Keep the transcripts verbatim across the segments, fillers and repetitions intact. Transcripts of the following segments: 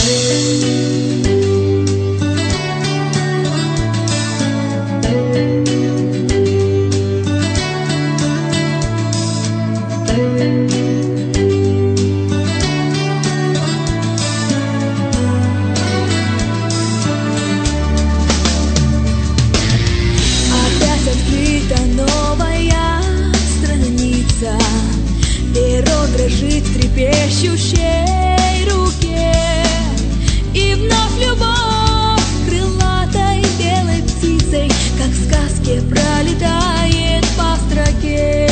Дрожит в трепещущей руке, и вновь любовь крылатой белой птицей, как в сказке, пролетает по строке.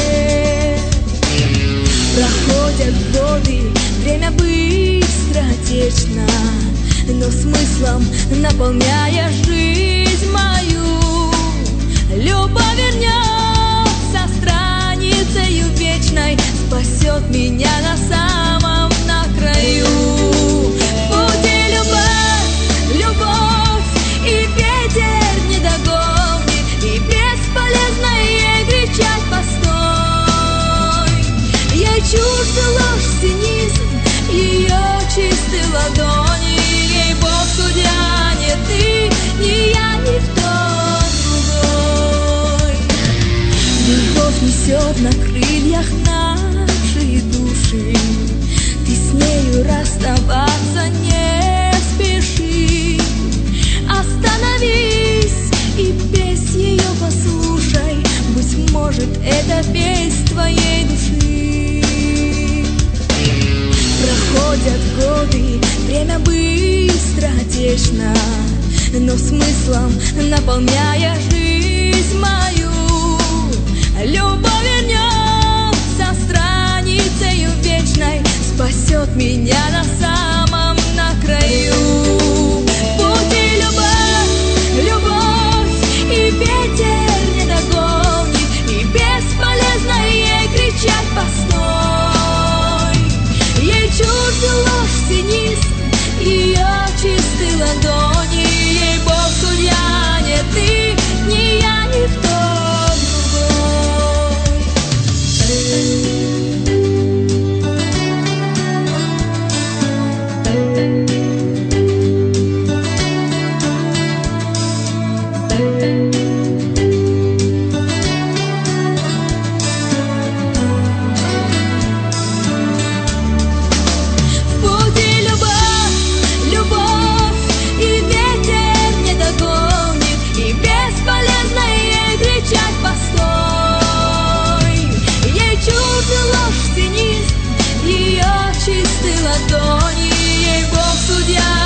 Проходят годы, время быстро течно, но смыслом наполняя жизнь мою. Любовь вернется страницею вечной, спасет меня на самом на краю. В пути любовь, любовь, и ветер не догонит, и бесполезно ей кричать постой. Ей чужда ложь, цинизм, ее чистые ладони, ей Бог судья, не ты, не я, никто другой. Любовь несет на крыльях наши души, ты с нею расставаться не спеши. Остановись и песнь ее послушай, быть может, это песнь твоей души. Проходят годы, время быстро течно, но смыслом наполняя жизнь мою. Любовь вернется страницею вечной, спасет меня на самом на краю. В пути любовь, любовь, и ветер не догонит, и бесполезно ей кричать постой. Ей чужда ложь, цинизм, ее чистые ладони, ей Бог судья, не ты, не я, никто. Чистые ладони, ей Бог судья.